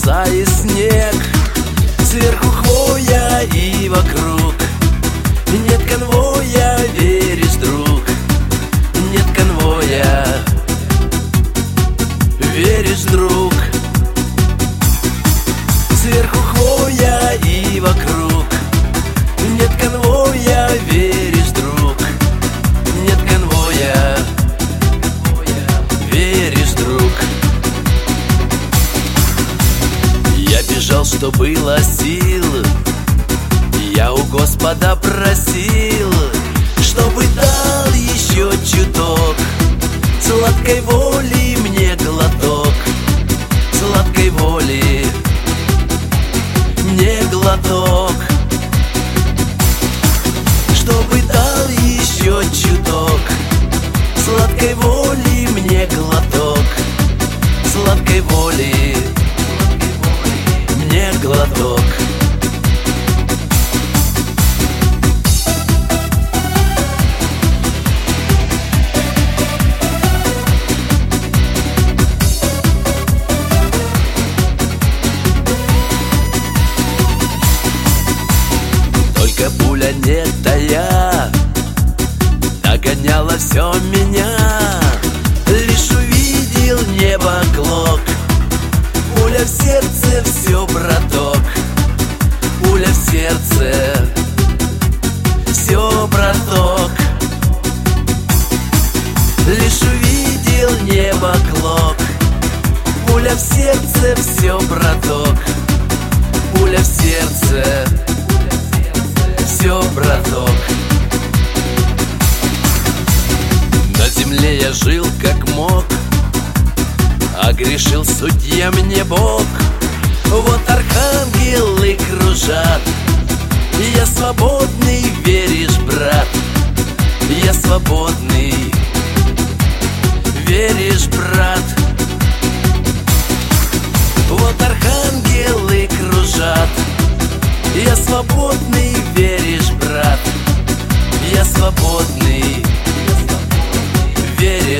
роса и снег, сверху хвоя и вокруг. Нет конвоя, веришь, друг, нет конвоя, веришь, друг. Сверху хвоя и вокруг. Нет конвоя, веришь, друг, нет конвоя, веришь, друг. Я бежал, что было сил, я у Господа просил, чтобы дал еще чуток сладкой воли мне глоток, сладкой воли мне глоток. Чтобы дал еще чуток сладкой воли мне глоток, сладкой воли мне глоток. Только пуля не тая догоняла все меня. Лишь увидел небо клок, пуля в сердце, все, браток. Пуля в сердце, все, браток. Лишь увидел небо клок, пуля в сердце, все, браток. Пуля в сердце, все, браток. На земле я жил как мог, а грешил судья мне Бог. Вот архангелы кружат, я свободный, веришь, брат, я свободный, веришь, брат. Вот архангелы кружат, я свободный, веришь, брат, я свободный, веришь.